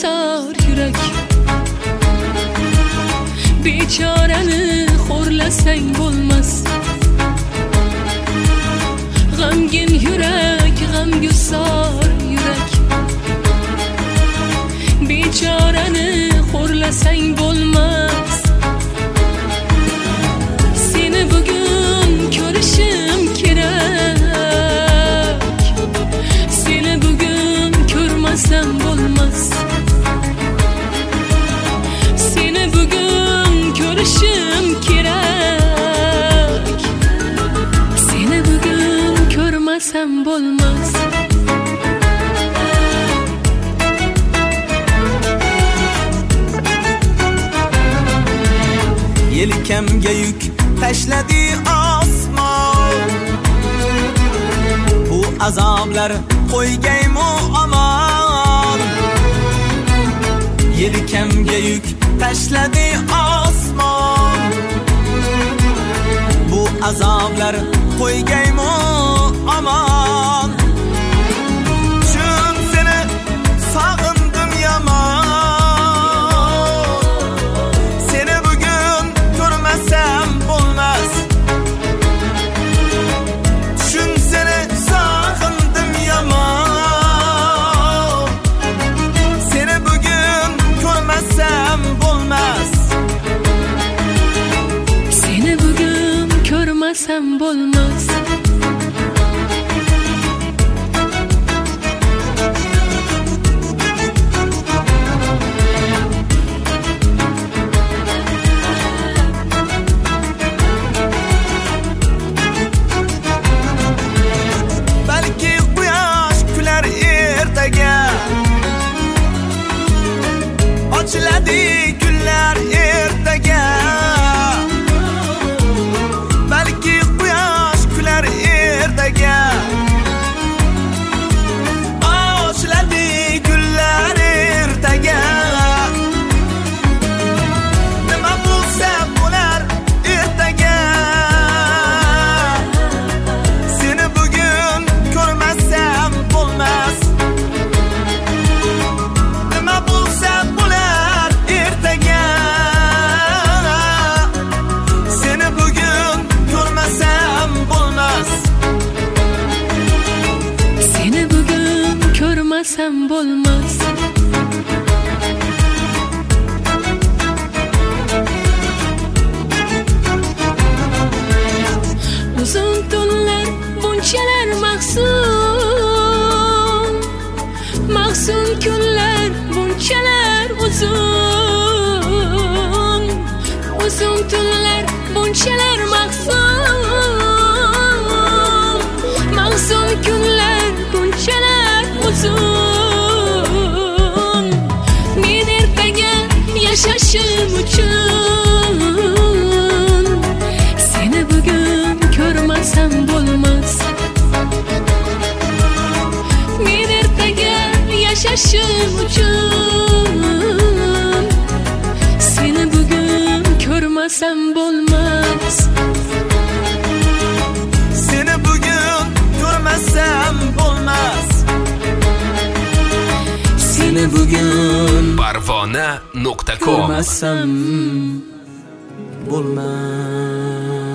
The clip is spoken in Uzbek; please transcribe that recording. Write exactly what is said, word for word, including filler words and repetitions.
gumsar yürek. Bechorani xo'rlasang bo'lmas. G'amgin yurek, g'amgusar yurek. Bechorani xo'rlasang bo'lmas. Seni bugun ko'rishim kerak. Seni bugun ko'rmasam bo'lmas. Seni bugun ko'rishim kerak. Seni bugun ko'rmasam bo'lmas. Yelkamga yük tashladi osmon. Bu azoblar qo'ygaymi aman. Yelkamga yük tashladi osmon. Bu azoblar qo'ygaymi aman. Chun seni sog'indim yomon. Ko'rmasam bo'lmas. Balki quyosh kular ertaga. Ochiladi gullar ertaga. Ochiladi gullar ertaga. Nima bo'lsa bo'lar ertaga. Seni bugun ko'rmasam bo'lmas. Nima bo'lsa bo'lar ertaga. Seni bugun ko'rmasam bo'lmas. Seni bugun ko'rmasam bo'lmas. Uzun tunlar bunchalar mahzun. Mahzun kunlar bunchalar uzun. Uzun tunlar bunchalar mahzun. Mahzun kunlar bunchalar uzun. Men ertaga yashashim uchun seni bugun ko'rmasam bo'lmas. Men ertaga yashashim uchun seni bugun ko'rmasam bo'lmas. Seni bugun ko'rmasam bo'lmas. Seni bugun parvona nuqta com ko'rmasam bo'lmas.